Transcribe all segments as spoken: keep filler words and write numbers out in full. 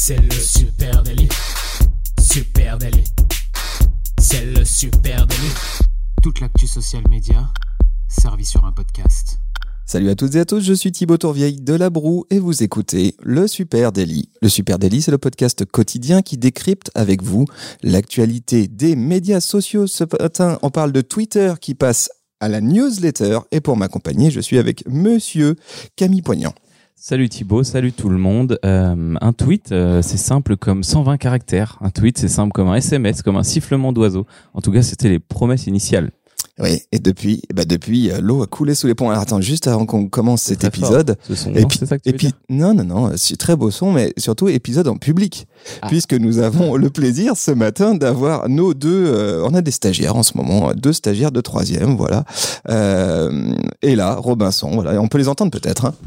C'est le super délit. Super délit. C'est le super délit. Toute l'actu social média servie sur un podcast. Salut à toutes et à tous, je suis Thibaut Tourvieille de La Broue et vous écoutez le Super Daily. Le Super Daily, c'est le podcast quotidien qui décrypte avec vous l'actualité des médias sociaux. Ce matin, on parle de Twitter qui passe à la newsletter et pour m'accompagner, je suis avec Monsieur Camille Poignant. Salut Thibaut, salut tout le monde. Euh, un tweet, euh, c'est simple comme cent vingt caractères. Un tweet, c'est simple comme un S M S, comme un sifflement d'oiseau. En tout cas, c'était les promesses initiales. Oui, et depuis, bah depuis, l'eau a coulé sous les ponts. Alors attends, juste avant qu'on commence cet épisode. Ce son, et non, puis, c'est ça que tu et veux puis, dire non, non, non, c'est très beau son, mais surtout épisode en public, ah. puisque nous avons le plaisir ce matin d'avoir nos deux. Euh, on a des stagiaires en ce moment, deux stagiaires de troisième, voilà. Euh, et là, Robinson, voilà, on peut les entendre peut-être. Hein.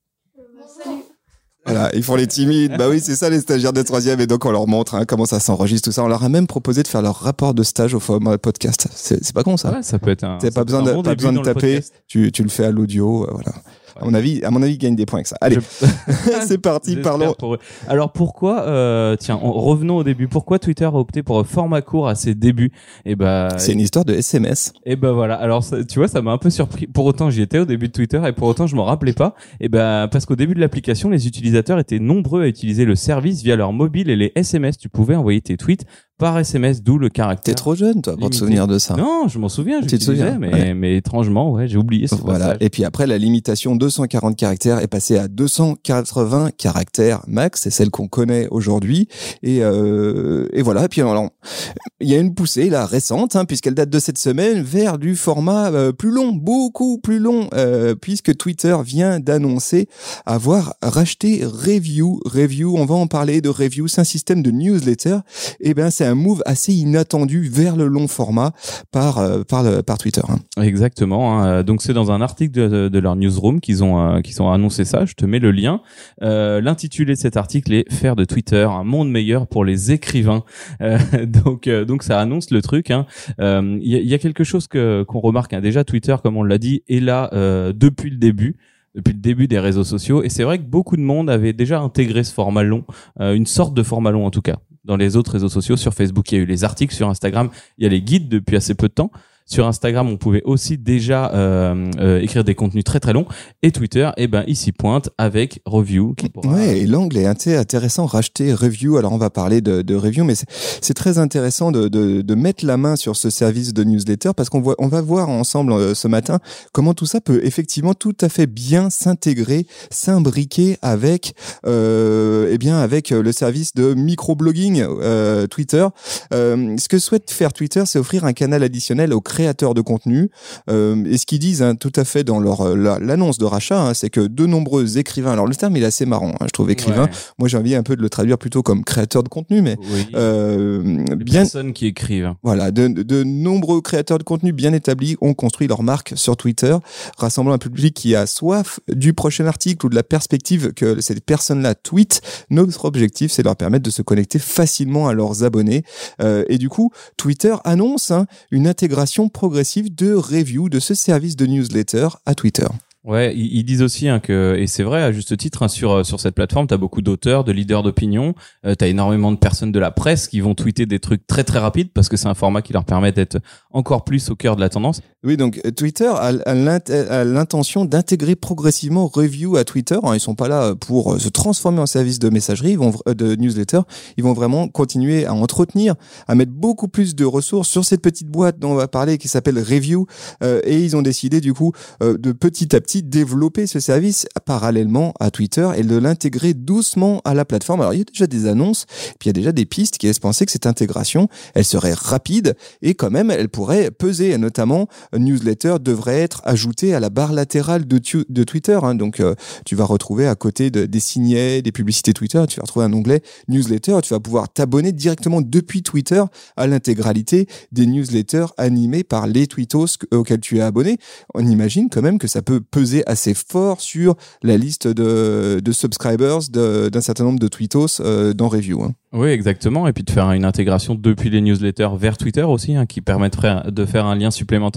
Voilà, ils font les timides. Bah oui, c'est ça les stagiaires de troisième. Et donc on leur montre hein, comment ça s'enregistre, tout ça. On leur a même proposé de faire leur rapport de stage au format podcast. C'est, c'est pas con ça. Ouais, ça peut être un. T'as pas besoin de, bon pas besoin de taper. Tu, tu le fais à l'audio, euh, voilà. À mon avis, à mon avis, ils gagnent des points avec ça. Allez, Je... c'est parti, parlons. Pour eux. Alors pourquoi, euh, tiens, on, revenons au début. Pourquoi Twitter a opté pour un format court à ses débuts ? Et ben, c'est une histoire de S M S. Et ben voilà. Alors ça, tu vois, ça m'a un peu surpris. Pour autant, j'y étais au début de Twitter et pour autant, je m'en rappelais pas. Et ben parce qu'au début de l'application, les utilisateurs étaient nombreux à utiliser le service via leur mobile et les S M S. Tu pouvais envoyer tes tweets par S M S, d'où le caractère. T'es trop jeune, toi, pour limité. te souvenir de ça. Non, je m'en souviens, tu te souviens, mais, ouais. mais étrangement, ouais, j'ai oublié ce Voilà. passage. Et puis après, la limitation deux cent quarante caractères est passée à deux cent quatre-vingts caractères max. C'est celle qu'on connaît aujourd'hui. Et, euh, et voilà. Et puis, alors, il y a une poussée, là, récente, hein, puisqu'elle date de cette semaine, vers du format euh, plus long, beaucoup plus long, euh, puisque Twitter vient d'annoncer avoir racheté Review. Review, on va en parler de Review. C'est un système de newsletter. Et ben, c'est un move assez inattendu vers le long format par euh, par le, par Twitter. Hein. Exactement. Hein. Donc c'est dans un article de, de leur newsroom qu'ils ont euh, qu'ils ont annoncé ça. Je te mets le lien. Euh, l'intitulé de cet article est "Faire de Twitter un monde meilleur pour les écrivains". Euh, donc euh, donc ça annonce le truc. Hein. Euh, y, a, y a quelque chose que qu'on remarque. Hein. Déjà Twitter, comme on l'a dit, est là euh, depuis le début. depuis le début des réseaux sociaux. Et c'est vrai que beaucoup de monde avait déjà intégré ce format long, euh, une sorte de format long en tout cas. Dans les autres réseaux sociaux, sur Facebook, il y a eu les articles, sur Instagram, il y a les guides depuis assez peu de temps. Sur Instagram, on pouvait aussi déjà euh, euh, écrire des contenus très très longs. Et Twitter, eh ben, il s'y pointe avec Review. Qui pourra... Ouais, et l'angle est assez intéressant. Racheter Review. Alors on va parler de, de Review, mais c'est, c'est très intéressant de, de, de mettre la main sur ce service de newsletter parce qu'on voit, on va voir ensemble euh, ce matin comment tout ça peut effectivement tout à fait bien s'intégrer, s'imbriquer avec, euh, eh bien, avec le service de microblogging euh, Twitter. Euh, ce que souhaite faire Twitter, c'est offrir un canal additionnel aux créateurs de contenu. Euh, et ce qu'ils disent hein, tout à fait dans leur la, l'annonce de rachat, hein, c'est que de nombreux écrivains, alors le terme il est assez marrant, hein, je trouve écrivain, ouais. Moi j'ai envie un peu de le traduire plutôt comme créateur de contenu, mais oui. euh, Les bien, personnes qui écrivent. Voilà, de, de nombreux créateurs de contenu bien établis ont construit leur marque sur Twitter, rassemblant un public qui a soif du prochain article ou de la perspective que ces personnes-là tweetent. Notre objectif, c'est de leur permettre de se connecter facilement à leurs abonnés. Euh, et du coup, Twitter annonce hein, une intégration progressive de Review, de ce service de newsletter à Twitter. Ouais, ils disent aussi hein, que, et c'est vrai à juste titre, hein, sur sur cette plateforme, t'as beaucoup d'auteurs, de leaders d'opinion, euh, t'as énormément de personnes de la presse qui vont tweeter des trucs très très rapides parce que c'est un format qui leur permet d'être encore plus au cœur de la tendance. Oui, donc Twitter a, a, l'int- a l'intention d'intégrer progressivement Review à Twitter. Ils sont pas là pour se transformer en service de messagerie, ils vont de newsletter. Ils vont vraiment continuer à entretenir, à mettre beaucoup plus de ressources sur cette petite boîte dont on va parler qui s'appelle Review. Euh, et ils ont décidé du coup euh, de petit à petit développer ce service parallèlement à Twitter et de l'intégrer doucement à la plateforme. Alors il y a déjà des annonces, puis il y a déjà des pistes qui laissent penser que cette intégration, elle serait rapide et quand même elle pourrait peser. Et notamment, newsletter devrait être ajouté à la barre latérale de, tu- de Twitter. Hein. Donc euh, tu vas retrouver à côté de, des signets, des publicités Twitter, tu vas retrouver un onglet newsletter. Tu vas pouvoir t'abonner directement depuis Twitter à l'intégralité des newsletters animés par les tweetos auxquels tu es abonné. On imagine quand même que ça peut peser assez fort sur la liste de, de subscribers de, d'un certain nombre de tweetos euh, dans Review. Hein. Oui, exactement. Et puis de faire une intégration depuis les newsletters vers Twitter aussi, hein, qui permettrait de faire un lien supplémentaire.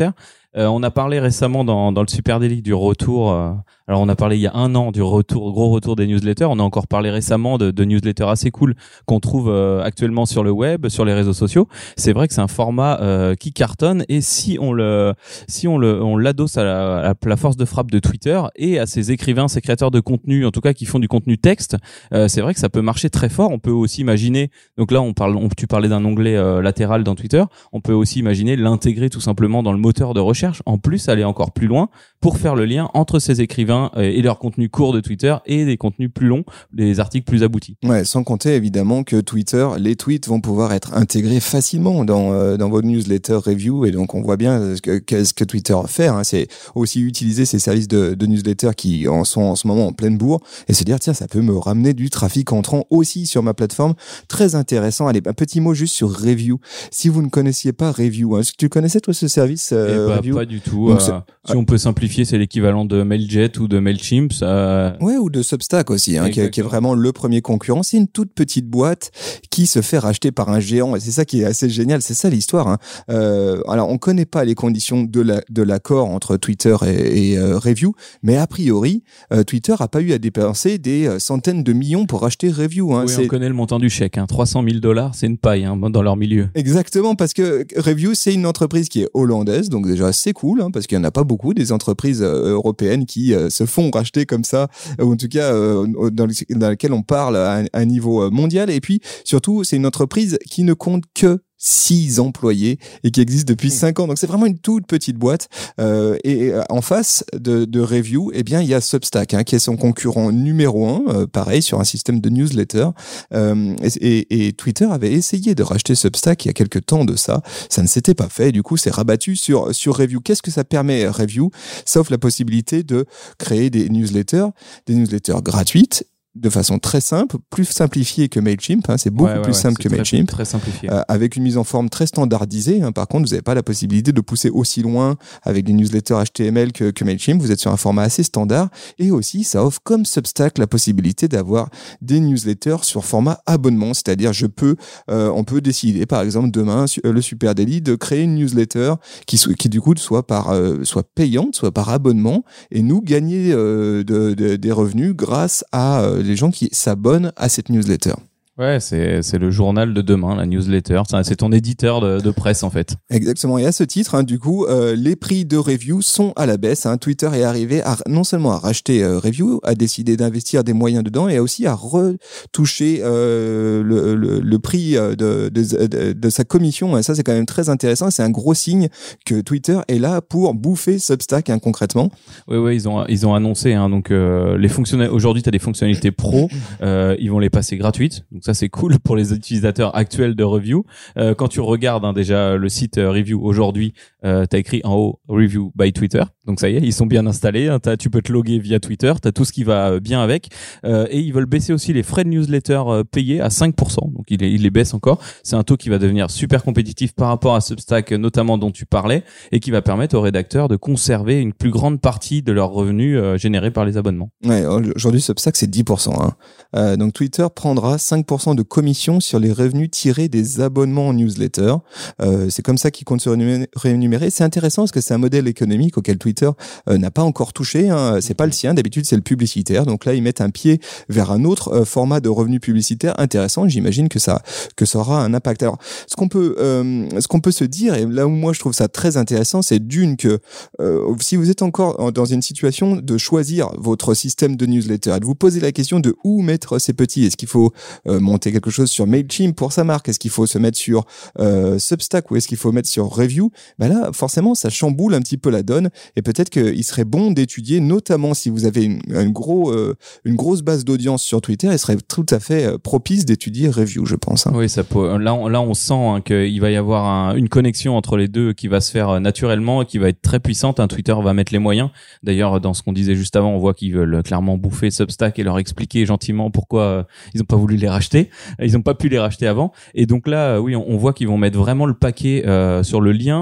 Euh, on a parlé récemment dans, dans le Super Daily du retour. Euh, alors on a parlé il y a un an du retour, gros retour des newsletters. On a encore parlé récemment de, de newsletters assez cool qu'on trouve euh, actuellement sur le web, sur les réseaux sociaux. C'est vrai que c'est un format euh, qui cartonne et si on le, si on le, on l'adosse à la, à la force de frappe de Twitter et à ces écrivains, ces créateurs de contenu, en tout cas qui font du contenu texte, euh, c'est vrai que ça peut marcher très fort. On peut aussi imaginer. Donc là, on parle, on, tu parlais d'un onglet euh, latéral dans Twitter. On peut aussi imaginer l'intégrer tout simplement dans le moteur de recherche. En plus, aller encore plus loin pour faire le lien entre ces écrivains et leur contenu court de Twitter et des contenus plus longs, des articles plus aboutis. Ouais, sans compter évidemment que Twitter, les tweets vont pouvoir être intégrés facilement dans euh, dans vos newsletters review et donc on voit bien ce que, qu'est-ce que Twitter fait. Hein, c'est aussi utiliser ces services de, de newsletters qui en sont en ce moment en pleine bourre et se dire tiens ça peut me ramener du trafic entrant aussi sur ma plateforme. Très intéressant. Allez, un petit mot juste sur review. Si vous ne connaissiez pas review, hein, est-ce que tu connaissais toi ce service euh, eh bah, review? Pas du tout. Donc, euh, si on peut simplifier, c'est l'équivalent de Mailjet ou de Mailchimp. Ça... Ouais, ou de Substack aussi, hein, qui est, qui est vraiment le premier concurrent. C'est une toute petite boîte qui se fait racheter par un géant et c'est ça qui est assez génial. C'est ça l'histoire. Hein. Euh, alors, on connaît pas les conditions de la, de l'accord entre Twitter et, et euh, Review, mais a priori, euh, Twitter a pas eu à dépenser des euh, centaines de millions pour acheter Review. Hein. Oui, c'est... on connaît le montant du chèque. Hein. trois cent mille dollars, c'est une paille hein, dans leur milieu. Exactement, parce que Review, c'est une entreprise qui est hollandaise, donc déjà c'est cool, hein, parce qu'il y en a pas beaucoup des entreprises euh, européennes qui euh, se font racheter comme ça, ou en tout cas euh, dans, le, dans lequel on parle à un, à un niveau mondial. Et puis surtout, c'est une entreprise qui ne compte que six employés et qui existe depuis cinq ans. Donc c'est vraiment une toute petite boîte. Euh, et en face de, de Review, eh bien il y a Substack, hein, qui est son concurrent numéro un, euh, pareil sur un système de newsletter. Euh, et, et Twitter avait essayé de racheter Substack il y a quelques temps de ça. Ça ne s'était pas fait. Et du coup, c'est rabattu sur sur Review. Qu'est-ce que ça permet Review? Ça offre la possibilité de créer des newsletters, des newsletters gratuites, de façon très simple, plus simplifiée que Mailchimp, hein, c'est beaucoup ouais, ouais, plus ouais, simple que très, Mailchimp, très simplifié. Euh, avec une mise en forme très standardisée. Hein. Par contre, vous n'avez pas la possibilité de pousser aussi loin avec des newsletters H T M L que, que Mailchimp. Vous êtes sur un format assez standard. Et aussi, ça offre comme Substack la possibilité d'avoir des newsletters sur format abonnement, c'est-à-dire je peux, euh, on peut décider, par exemple demain, le Super Daily, de créer une newsletter qui, qui du coup soit par, euh, soit payante, soit par abonnement, et nous gagner euh, de, de, des revenus grâce à euh, les gens qui s'abonnent à cette newsletter. Ouais, c'est c'est le journal de demain, la newsletter. C'est ton éditeur de, de presse en fait. Exactement. Et à ce titre, hein, du coup, euh, les prix de Review sont à la baisse. Hein. Twitter est arrivé à non seulement à racheter euh, Review, à décider d'investir des moyens dedans, et aussi à retoucher euh, le, le, le prix de, de, de, de sa commission. Et ça, c'est quand même très intéressant. C'est un gros signe que Twitter est là pour bouffer Substack, hein, concrètement. Oui, oui, ils ont ils ont annoncé. Hein, donc euh, les fonctionnalités. Aujourd'hui, tu as des fonctionnalités pro. Euh, ils vont les passer gratuites. Donc ça, c'est cool pour les utilisateurs actuels de Review. Euh, quand tu regardes hein, déjà le site euh, Review aujourd'hui, euh, t'as écrit en haut Review by Twitter. Donc ça y est, ils sont bien installés. Hein, t'as, tu peux te loguer via Twitter. T'as tout ce qui va bien avec. Euh, et ils veulent baisser aussi les frais de newsletter euh, payés à cinq pour cent. Donc ils les, ils les baissent encore. C'est un taux qui va devenir super compétitif par rapport à Substack, notamment dont tu parlais, et qui va permettre aux rédacteurs de conserver une plus grande partie de leurs revenus euh, générés par les abonnements. Ouais, aujourd'hui Substack c'est dix pour cent. Hein. Euh, donc Twitter prendra cinq pour cent de commission sur les revenus tirés des abonnements en newsletter. Euh, c'est comme ça qu'ils comptent se rémunérer. C'est intéressant parce que c'est un modèle économique auquel Twitter euh, n'a pas encore touché. Hein. C'est pas le sien. D'habitude, c'est le publicitaire. Donc là, ils mettent un pied vers un autre euh, format de revenus publicitaires intéressant. J'imagine que ça que ça aura un impact. Alors, ce qu'on peut euh, ce qu'on peut se dire, et là où moi je trouve ça très intéressant, c'est d'une que euh, si vous êtes encore dans une situation de choisir votre système de newsletter, et de vous poser la question de où mettre ces petits. Est-ce qu'il faut euh, monter quelque chose sur Mailchimp pour sa marque? Est-ce qu'il faut se mettre sur euh, Substack ou est-ce qu'il faut mettre sur Review? Ben là, forcément, ça chamboule un petit peu la donne et peut-être qu'il serait bon d'étudier, notamment si vous avez une, une, gros, euh, une grosse base d'audience sur Twitter, il serait tout à fait propice d'étudier Review, je pense. Hein. Oui, ça peut. Là, on, là, on sent hein, qu'il va y avoir un, une connexion entre les deux qui va se faire naturellement et qui va être très puissante. Hein. Twitter va mettre les moyens. D'ailleurs, dans ce qu'on disait juste avant, on voit qu'ils veulent clairement bouffer Substack et leur expliquer gentiment pourquoi euh, ils n'ont pas voulu les racheter. Ils n'ont pas pu les racheter avant. Et donc là, oui, on, on voit qu'ils vont mettre vraiment le paquet euh, sur le lien, sur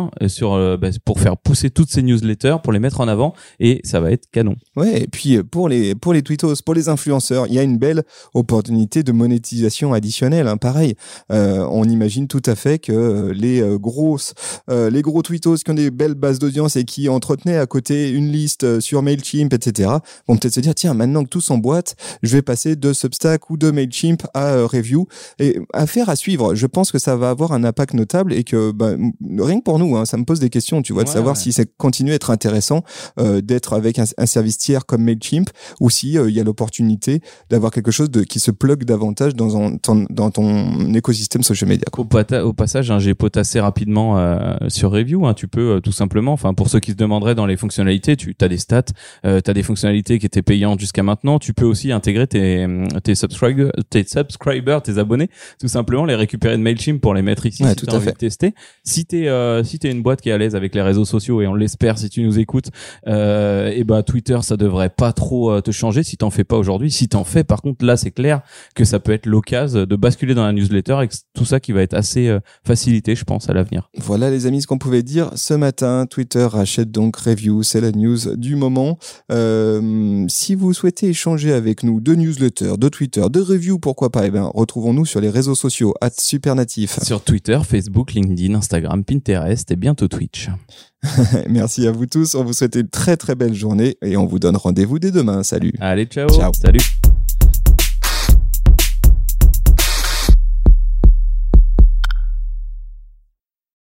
sur euh, bah, pour faire pousser toutes ces newsletters, pour les mettre en avant, et ça va être canon. Ouais, et puis pour les pour les tweetos, pour les influenceurs, il y a une belle opportunité de monétisation additionnelle. Hein. Pareil, euh, on imagine tout à fait que les euh, grosses euh, les gros tweetos qui ont des belles bases d'audience et qui entretenaient à côté une liste sur Mailchimp, et cetera, vont peut-être se dire tiens, maintenant que tout s'emboîte, je vais passer de Substack ou de Mailchimp à euh, Review. Et affaire à suivre. Je pense que ça va avoir un impact notable et que bah, rien que pour nous, hein, ça me pose des questions, tu vois, de ouais, savoir ouais. si ça continue à être intéressant euh, d'être avec un, un service tiers comme Mailchimp ou si euh, il y a l'opportunité d'avoir quelque chose de, qui se plug davantage dans, un, ton, dans ton écosystème social media. Au, pata- au passage, hein, j'ai potassé rapidement euh, sur Review. Hein, tu peux euh, tout simplement, enfin pour ceux qui se demanderaient dans les fonctionnalités, tu as des stats, euh, tu as des fonctionnalités qui étaient payantes jusqu'à maintenant. Tu peux aussi intégrer tes tes subscribers, tes subscribers, tes abonnés, tout simplement les récupérer de Mailchimp pour les mettre ici ouais, si tout tu as à envie fait. de tester. Si t'es euh, si t'es une boîte qui est à l'aise avec les réseaux sociaux, et on l'espère si tu nous écoutes, euh, et bah Twitter ça devrait pas trop euh, te changer si t'en fais pas aujourd'hui. Si t'en fais, par contre là c'est clair que ça peut être l'occasion de basculer dans la newsletter et tout ça qui va être assez euh, facilité, je pense, à l'avenir. Voilà les amis ce qu'on pouvait dire ce matin. Twitter rachète donc Review, c'est la news du moment. Euh, si vous souhaitez échanger avec nous de newsletter, de Twitter, de Review, pourquoi pas, eh ben retrouvons-nous sur les réseaux sociaux at Supernatif. Sur Twitter, Facebook, LinkedIn, Instagram, Pinterest et bientôt Twitch. Merci à vous tous, on vous souhaite une très très belle journée et on vous donne rendez-vous dès demain. Salut. Allez, ciao. Ciao. Salut.